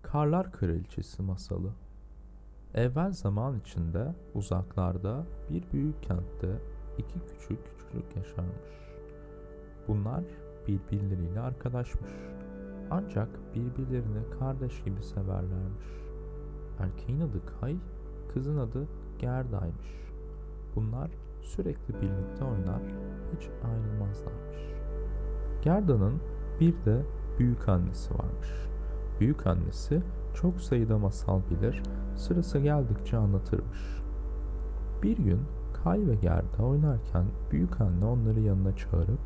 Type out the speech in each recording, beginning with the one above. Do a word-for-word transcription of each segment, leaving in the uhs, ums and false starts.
Karlar Kraliçesi masalı. Evvel zaman içinde uzaklarda bir büyük kentte iki küçük çocuk yaşarmış. Bunlar birbirleriyle arkadaşmış. Ancak birbirlerini kardeş gibi severlermiş. Erkeğin adı Kay, kızın adı Gerda'ymış. Bunlar sürekli birlikte oynar, hiç ayrılmazlarmış. Gerda'nın bir de büyük annesi varmış. Büyük annesi çok sayıda masal bilir, sırası geldikçe anlatırmış. Bir gün Kay ve Gerda oynarken büyük anne onları yanına çağırıp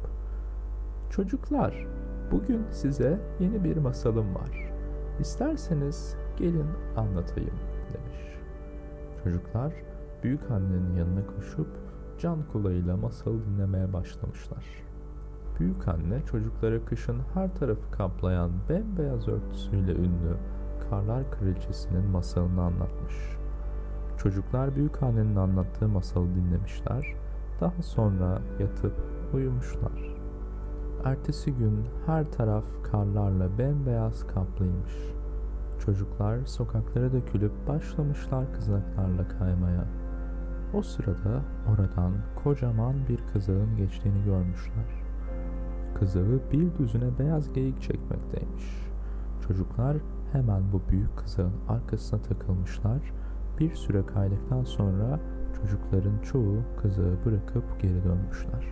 "Çocuklar, bugün size yeni bir masalım var. İsterseniz gelin anlatayım," demiş. Çocuklar büyük annenin yanına koşup can kulağıyla masalı dinlemeye başlamışlar. Büyük anne çocuklara kışın her tarafı kaplayan bembeyaz örtüsüyle ünlü Karlar Kraliçesi'nin masalını anlatmış. Çocuklar büyük annenin anlattığı masalı dinlemişler. Daha sonra yatıp uyumuşlar. Ertesi gün her taraf karlarla bembeyaz kaplıymış. Çocuklar sokaklara dökülüp başlamışlar kızaklarla kaymaya. O sırada oradan kocaman bir kızağın geçtiğini görmüşler. Kızağı bir düzine beyaz geyik çekmekteymiş. Çocuklar hemen bu büyük kızağın arkasına takılmışlar. Bir süre kaydıktan sonra çocukların çoğu kızağı bırakıp geri dönmüşler.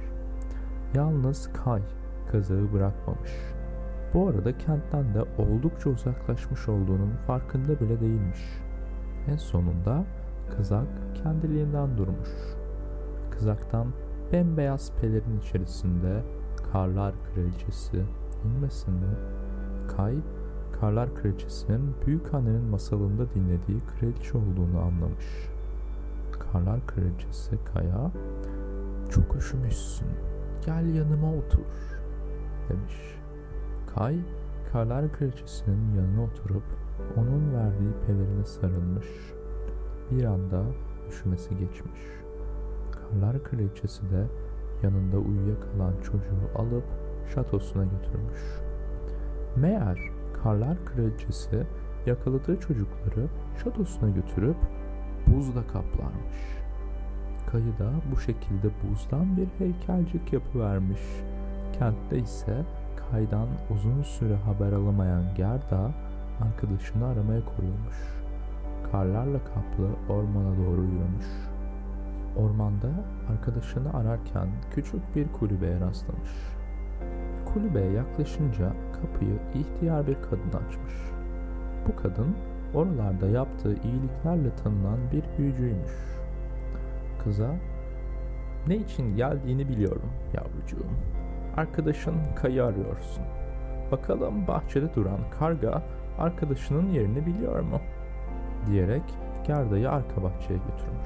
Yalnız Kay kızağı bırakmamış. Bu arada kentten de oldukça uzaklaşmış olduğunun farkında bile değilmiş. En sonunda kızak kendiliğinden durmuş. Kızaktan bembeyaz pelerin içerisinde Karlar Kraliçesi inmesin mi? Kay, Karlar Kraliçesi'nin büyük annenin masalında dinlediği kraliçe olduğunu anlamış. Karlar Kraliçesi Kay'a "Çok üşümüşsün, gel yanıma otur," demiş. Kay, Karlar Kraliçesi'nin yanına oturup onun verdiği pelerine sarılmış. Bir anda üşümesi geçmiş. Karlar Kraliçesi de yanında uyuyakalan çocuğu alıp şatosuna götürmüş. Meğer Karlar Kraliçesi yakaladığı çocukları şatosuna götürüp buzla kaplarmış. Kayı da bu şekilde buzdan bir heykelcik yapıvermiş. Kentte ise Kay'dan uzun süre haber alamayan Gerda arkadaşını aramaya koyulmuş. Karlarla kaplı ormana doğru yürümüş. Ormanda arkadaşını ararken küçük bir kulübeye rastlamış. Kulübeye yaklaşınca kapıyı ihtiyar bir kadın açmış. Bu kadın oralarda yaptığı iyiliklerle tanınan bir büyücüymüş. Kıza "Ne için geldiğini biliyorum yavrucuğum. Arkadaşın Kay'ı arıyorsun. Bakalım bahçede duran karga arkadaşının yerini biliyor mu?" diyerek Gerda'yı arka bahçeye götürmüş.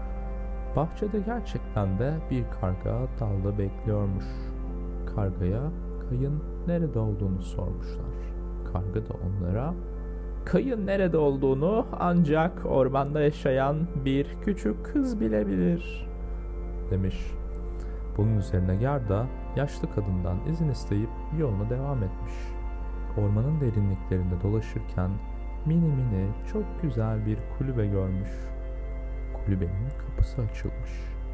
Bahçede gerçekten de bir karga dalda bekliyormuş. Kargaya Kay'ın nerede olduğunu sormuşlar. Karga da onlara "Kay'ın nerede olduğunu ancak ormanda yaşayan bir küçük kız bilebilir," demiş. Bunun üzerine Gerda yaşlı kadından izin isteyip yoluna devam etmiş. Ormanın derinliklerinde dolaşırken mini mini çok güzel bir kulübe görmüş. Kulübenin kapısı açılmış.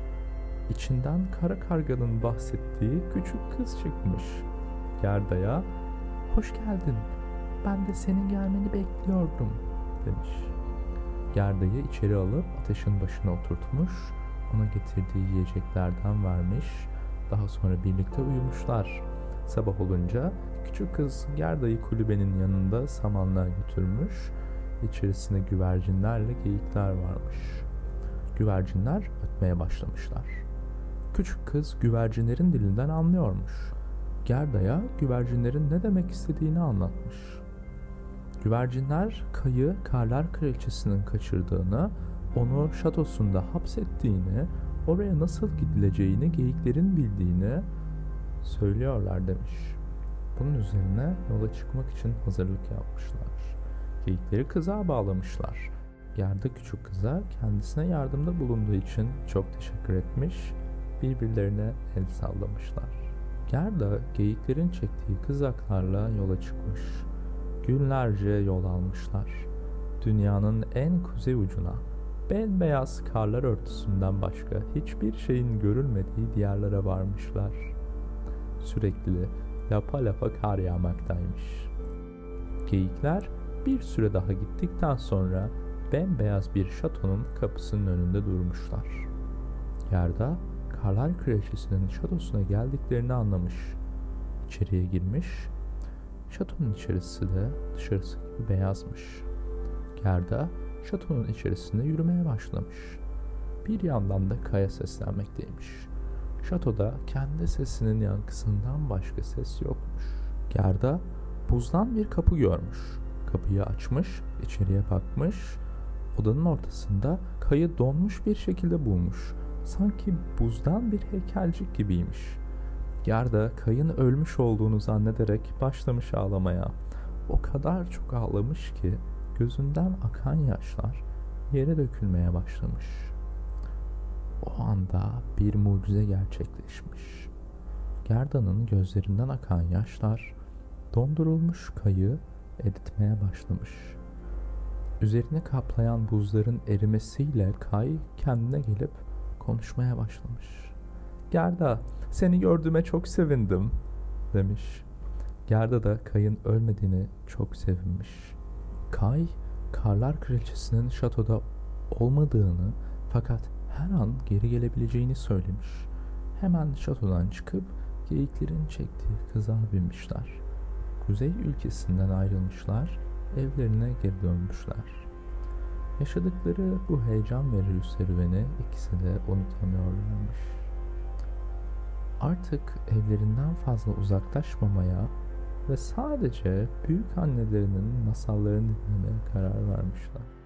İçinden kara karganın bahsettiği küçük kız çıkmış. Gerda'ya "Hoş geldin, ben de senin gelmeni bekliyordum," demiş. Gerda'yı içeri alıp ateşin başına oturtmuş, ona getirdiği yiyeceklerden vermiş, daha sonra birlikte uyumuşlar. Sabah olunca küçük kız Gerda'yı kulübenin yanında samanlığa götürmüş, içerisine güvercinlerle geyikler varmış. Güvercinler ötmeye başlamışlar. Küçük kız güvercinlerin dilinden anlıyormuş. Gerda'ya güvercinlerin ne demek istediğini anlatmış. Güvercinler Kay'ı Karlar Kraliçesi'nin kaçırdığını, onu şatosunda hapsettiğini, oraya nasıl gidileceğini geyiklerin bildiğini söylüyorlar demiş. Bunun üzerine yola çıkmak için hazırlık yapmışlar. Geyikleri kızağa bağlamışlar. Gerda küçük kıza kendisine yardımda bulunduğu için çok teşekkür etmiş, birbirlerine el sallamışlar. Gerda geyiklerin çektiği kızaklarla yola çıkmış. Günlerce yol almışlar. Dünyanın en kuzey ucuna, bembeyaz karlar örtüsünden başka hiçbir şeyin görülmediği diyarlara varmışlar. Sürekli lapa lapa kar yağmaktaymış. Geyikler bir süre daha gittikten sonra bembeyaz bir şatonun kapısının önünde durmuşlar. Gerda, Karlar Kraliçesi'nin şatosuna geldiklerini anlamış. İçeriye girmiş. Şatonun içerisi de dışarısı gibi beyazmış. Gerda, şatonun içerisinde yürümeye başlamış. Bir yandan da Kaya seslenmekteymiş. Şatoda kendi sesinin yankısından başka ses yokmuş. Gerda, buzdan bir kapı görmüş. Kapıyı açmış, içeriye bakmış. Odanın ortasında Kayı donmuş bir şekilde bulmuş. Sanki buzdan bir heykelcik gibiymiş. Gerda Kay'ın ölmüş olduğunu zannederek başlamış ağlamaya. O kadar çok ağlamış ki gözünden akan yaşlar yere dökülmeye başlamış. O anda bir mucize gerçekleşmiş. Gerda'nın gözlerinden akan yaşlar dondurulmuş Kay'ı eritmeye başlamış. Üzerini kaplayan buzların erimesiyle Kay kendine gelip konuşmaya başlamış. Gerda, seni gördüğüme çok sevindim demiş. Gerda da Kay'ın ölmediğini çok sevinmiş. Kay, Karlar Kraliçesi'nin şatoda olmadığını fakat her an geri gelebileceğini söylemiş. Hemen şatodan çıkıp geyiklerin çektiği kızağa binmişler. Kuzey ülkesinden ayrılmışlar, evlerine geri dönmüşler. Yaşadıkları bu heyecan verici serüveni ikisi de unutamıyorlarmış. Artık evlerinden fazla uzaklaşmamaya ve sadece büyük annelerinin masallarını dinlemeye karar vermişler.